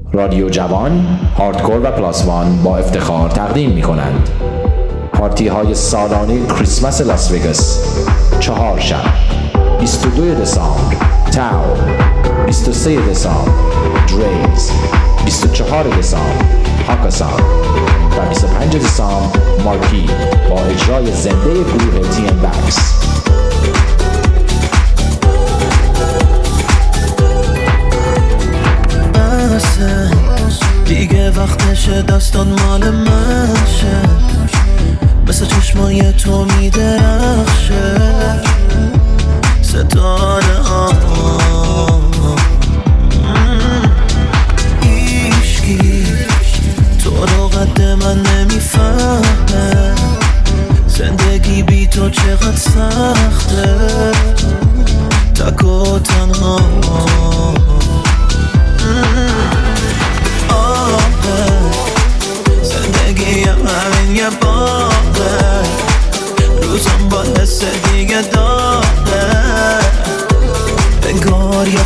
رادیو جوان، هاردکور و پلاس وان با افتخار تقدیم می کنند. پارتی های سالانه کریسمس لاس وگاس 4 شب 22 دسامبر تاو، 23 دسامبر دریوز، 24 دسامبر هاکاسان و 25 دسامبر مارکی با اجرای زنده گروه تی ام بکس. دیگه وقتشه دستان مال من شه، مثل چشمای تو میدرخشه ستاره ها. هیچکی تو رو قد من نمیفهمه، زندگی بی تو چقدر سخته، تک و تنها. زندگی همین یه باغه، روزم با حس دیگه داغه، انگار یه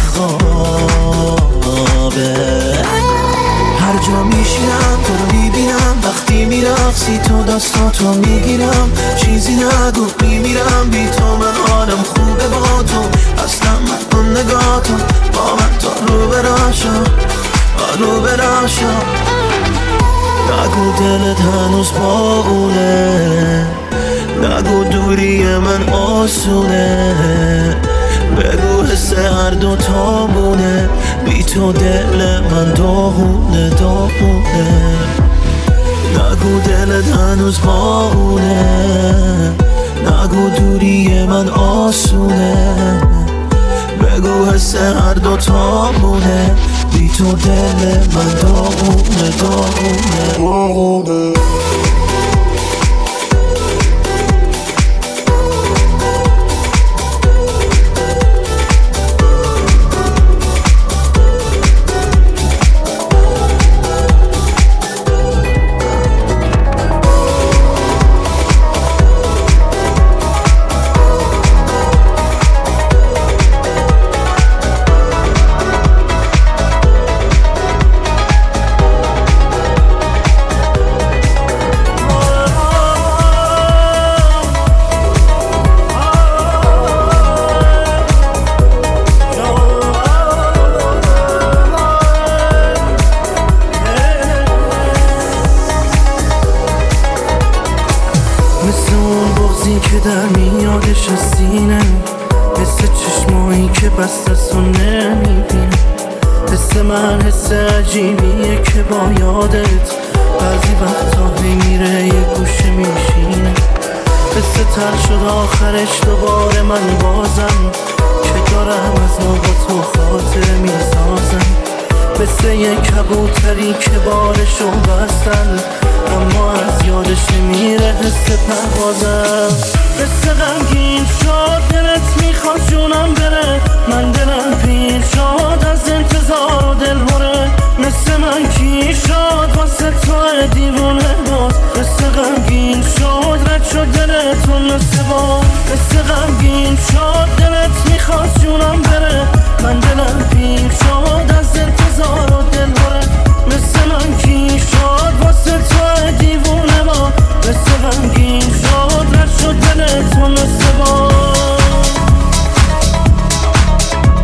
خوابه. هر جا میشینم تو رو میبینم، وقتی میرقصی تو دستاتو میگیرم، چیزی نگو میمیرم بی تو، من حالم خوبه با تو، اصلا من اون نگاه تو با من تا رو براشم رو براشم. نگو دلت هنوز با اونه، نگو دوری من آسونه، بگو حس هر دو تا بونه، بی تو دل من داغونه داغونه. نگو دلت هنوز با اونه، نگو دوری من آسونه، بگو حس هر دو تا بونه، بی تو دل من داغونه داغونه. مثل اون بغضی که در میادش سینه، مثل چشمایی که بستست و نمیبینه، حس من حس عجیبیه که با یادت بعضی وقتا میره یه گوشه میشینه، مثل تر شد آخرش دوباره من بازم که دارم از نو با تو خاطر میسازم، مثل یه کبوتری که بارشو بستن اما از یادش نمیره حس پروازم. مثل غمگین شد دلت میخواد جونم بره، من دلم پیر شد از انتظار و دل بره، مثل من کی شد واسه تو دیوونه باز، مثل غمگین شد رد شد دلتون مثل باز، مثل غمگین شد دلت میخواد جونم بره، من دلم پیر شد از انتظار و دل بره، مثل من کی شد واسه تو دیوونه با، مثل غمگین شد رد شد دلتون مثل باز.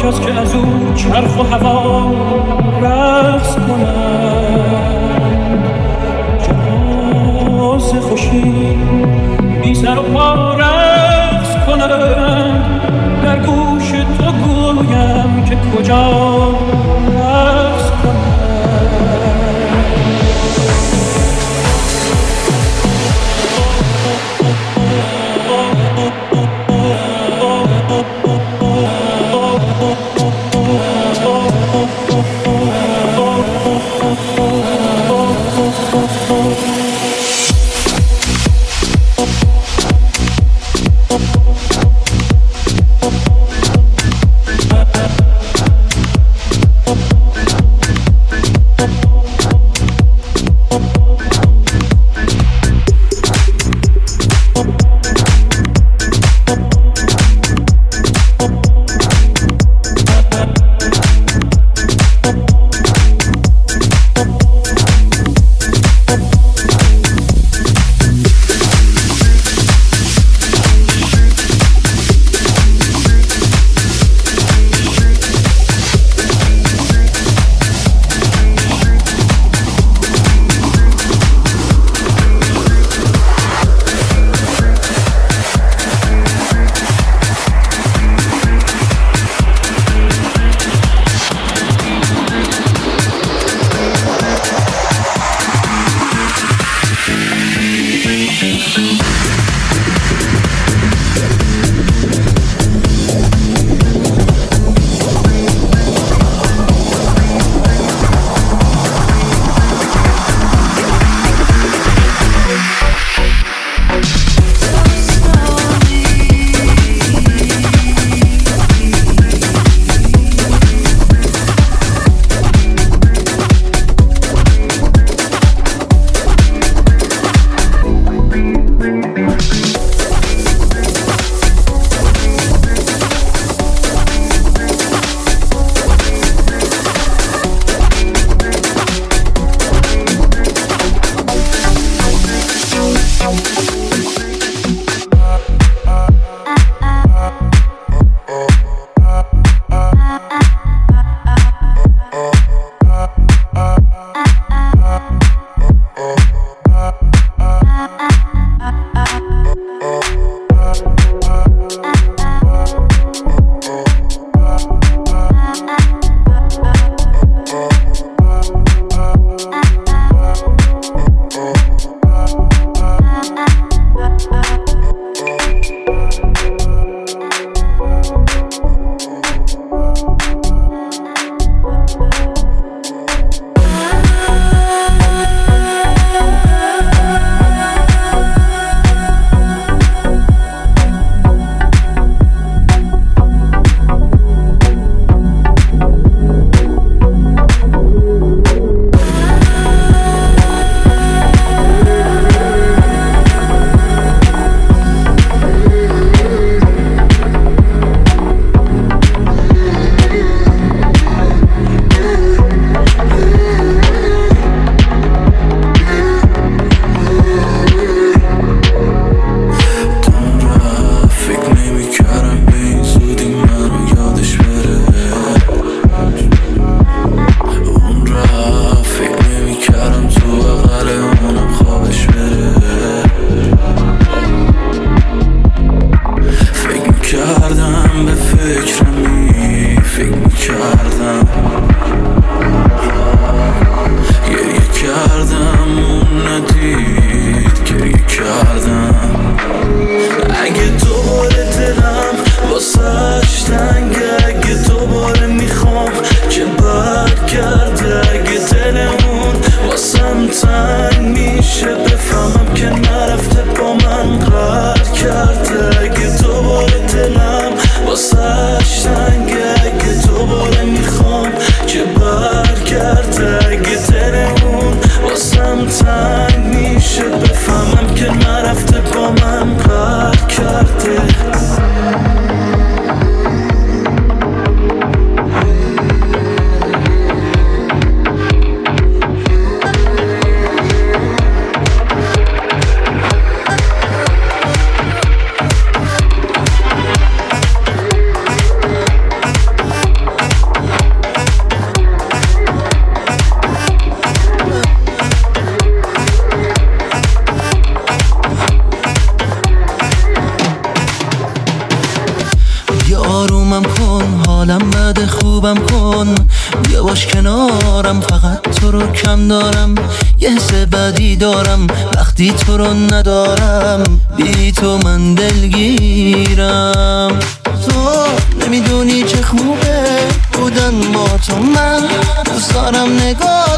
است که از او چرخ و هوا رقص کنند، جهاز خوشی بی سر و پا رقص کنند. در گوش تو گویم که کجا رقص کنند. کن، بیا باش کنارم، فقط تو رو کم دارم. یه حس بدی دارم وقتی تو رو ندارم، بی تو من دلگیرم. تو نمیدونی چه خوبه بودن با تو، من دوست دارم نگاه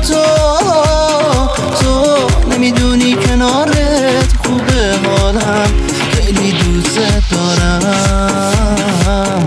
تو نمیدونی کنارت خوبه حالم، خیلی دوست دارم.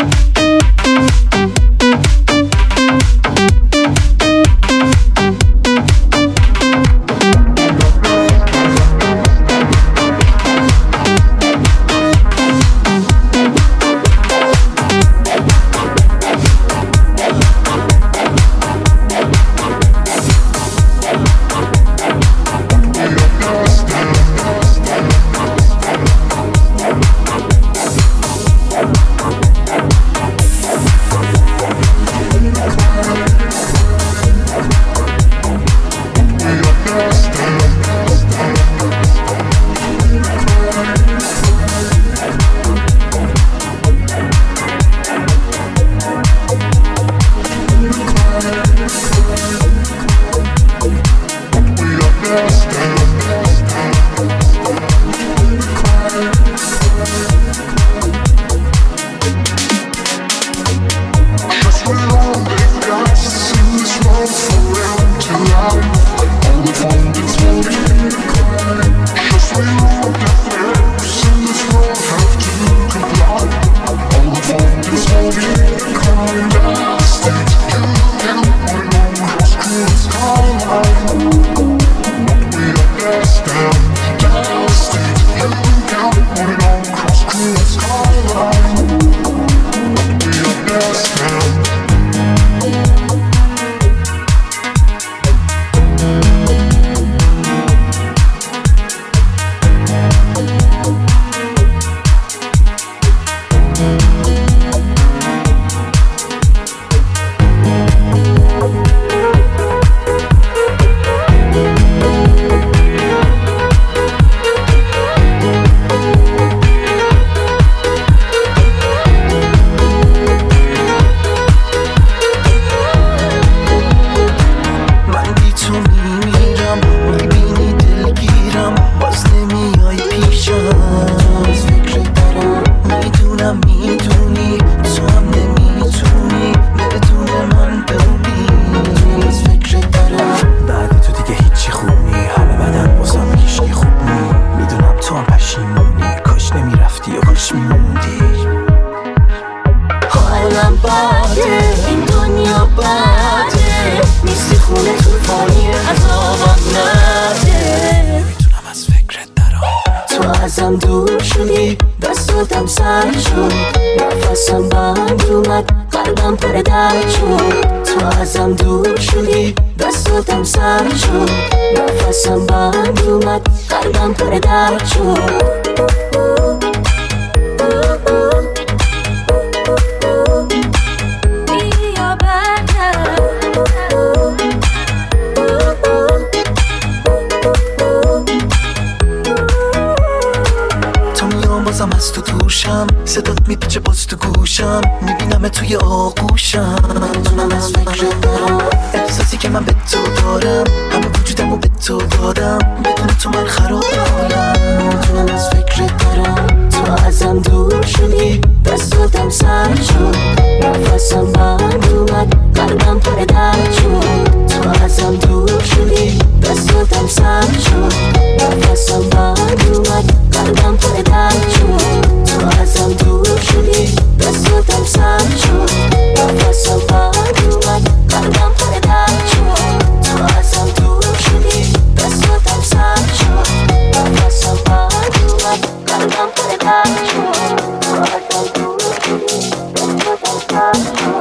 صدات میپیچه باز تو گوشم، میبینم توی آغوشم. میتونم از فکرت برم، احساسی که من به تو دارم، همه وجودمو به تو دادم، بدون تو من خراب حالم. میتونم از فکرت برم، تو ازم دور شدی، دستاتم سر شد، نفسم بند اومد، قلبم پر درد شد. تو ازم دور شدی، دستاتم سر شد، نفسم بند اومد، قلبم پر درد شد. تو ازم دور شدی، دستاتم سر شد، نفسم بند اومد، قلبم پر درد شد. تو ازم دور شدی، دستاتم سر شد، نفسم بند اومد، قلبم پر درد شد. تو ازم دور شدی، دستاتم سر شد،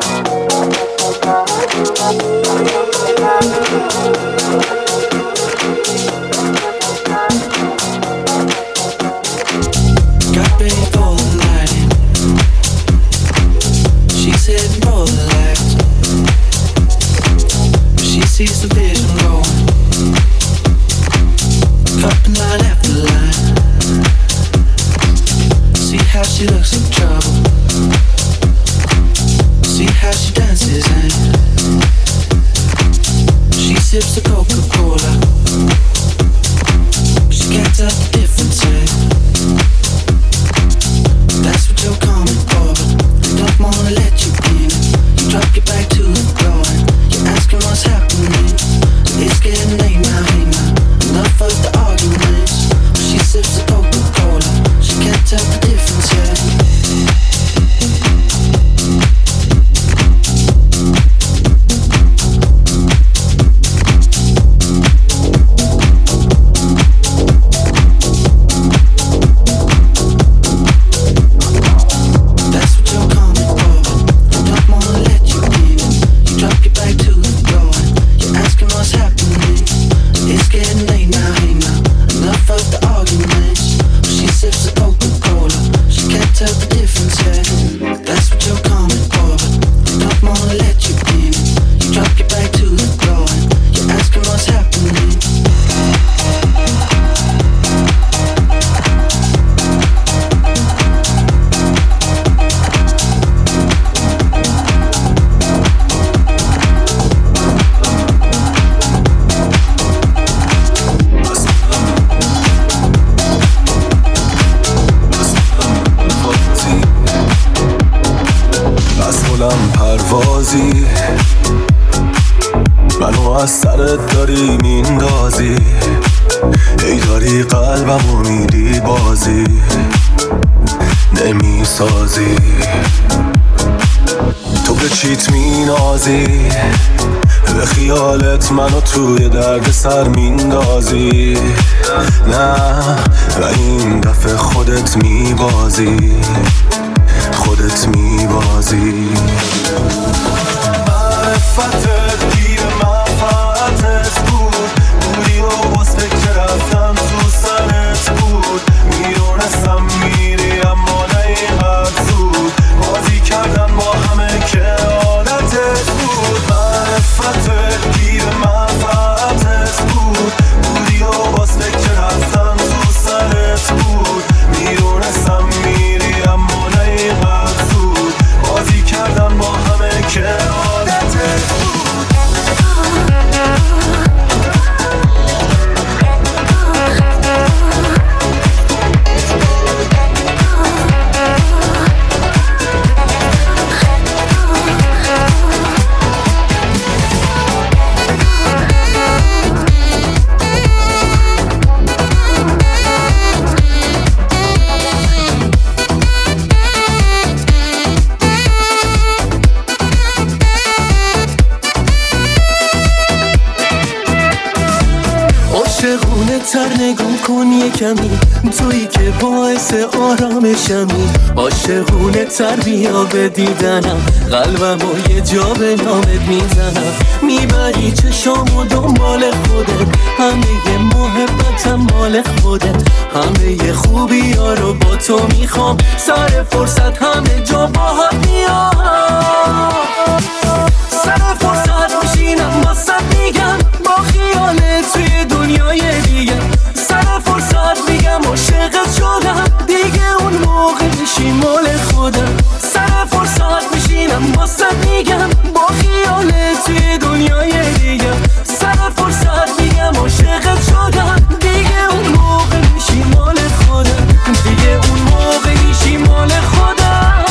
نفسم بند اومد. Got baby all night. She's hitting all the lights. She sees the vision going, cupping line after line. See how she looks in trouble. See how she dances and سرت داری میندازی، ای داری قلبمو میدی بازی نمیسازی. تو به چیت مینازی، به خیالت منو توی درد سر میندازی. نه و این دفعه خودت میبازی، خودت میبازی. معرفتت گیر منفعتت بود، بودی و باز فکر رفتن تو سرت بود. میدونستم میری اما نه اینقدر زود، بازی کردن با همه که عادتت بود. معرفتت گیر منفعتت بود، بودی و باز فکر رفتن تو سرت بود. میدونستم میری اما نه اینقدر زود، بازی کردن با همه که عادتت بود. عاشقونه تر نگاه کن یه کمی، تویی که باعث آرامشمی. عاشقونه تر بیا به دیدنم، قلبمو یه جا به نامت میزنم. میبری چشامو دنبال خودت، همه محبتم مال خودت. همه خوبی ها رو با تو میخوام، سر فرصت همه جا باهات میام. سر فرصت میشینم واسه میگم، با خیالت توی دنیای دیگه. سر فرصت میگم عاشقت شدم، دیگه اون موقع میشی مال خودم. سر فرصت میشینم واسه میگم، با خیالت توی دنیای دیگه. سر فرصت میگم عاشقت شدم، دیگه اون موقع میشی مال خودم. دیگه اون موقع میشی مال خودم.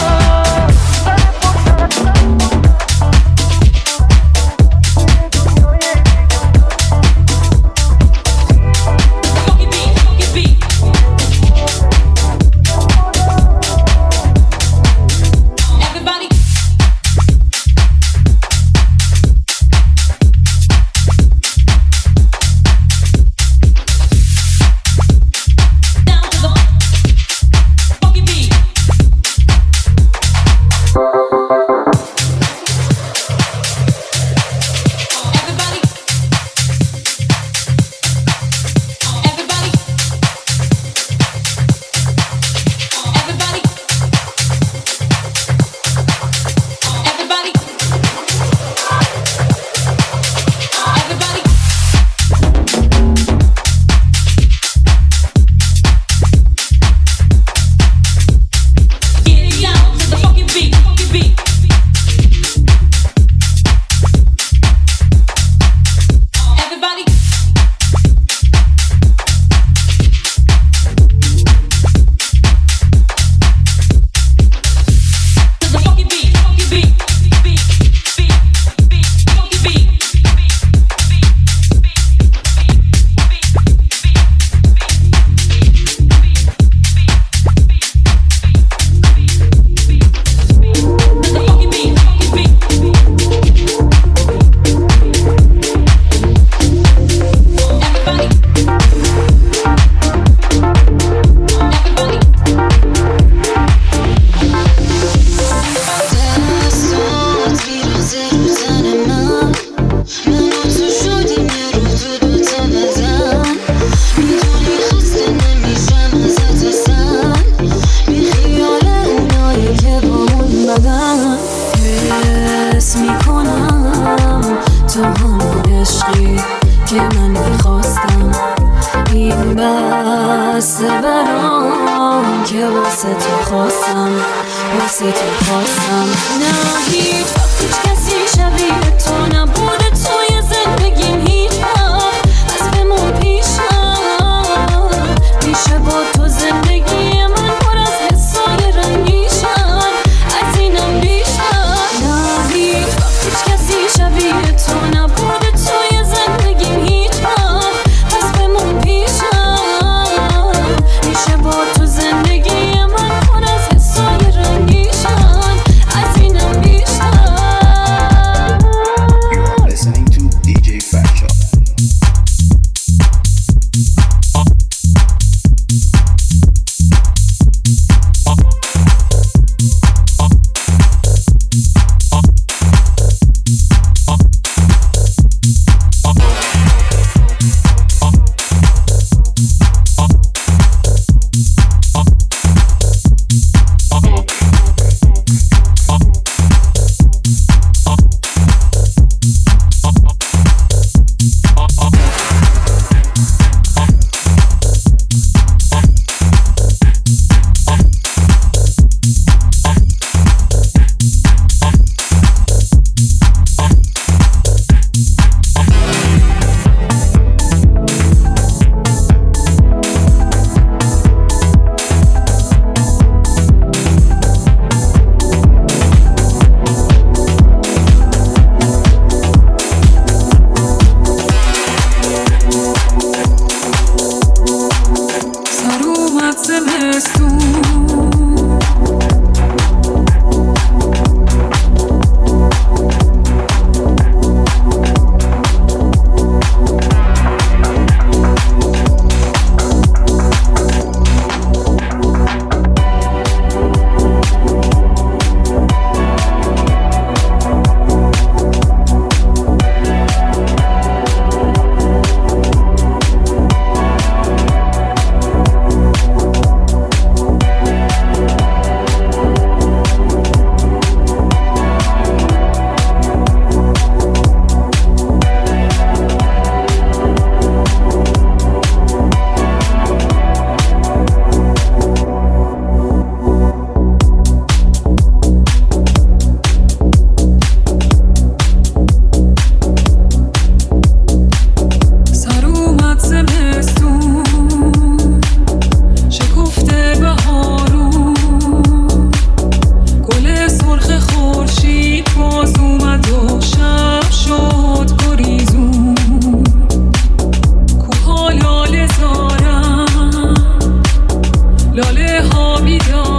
بسته برام که واسه تو خواستم، واسه تو خواستم. نه هیچ وقت هیچ کسی شبیه تو نبوده توی زندگیم هیچ وقت. از بمون پیشم میشه با تو زندگی من پر از حسای رنگیشم، از اینم بیشتر. نه هیچ وقت هیچ کسی شبیه تو نبوده توی زندگی بیجا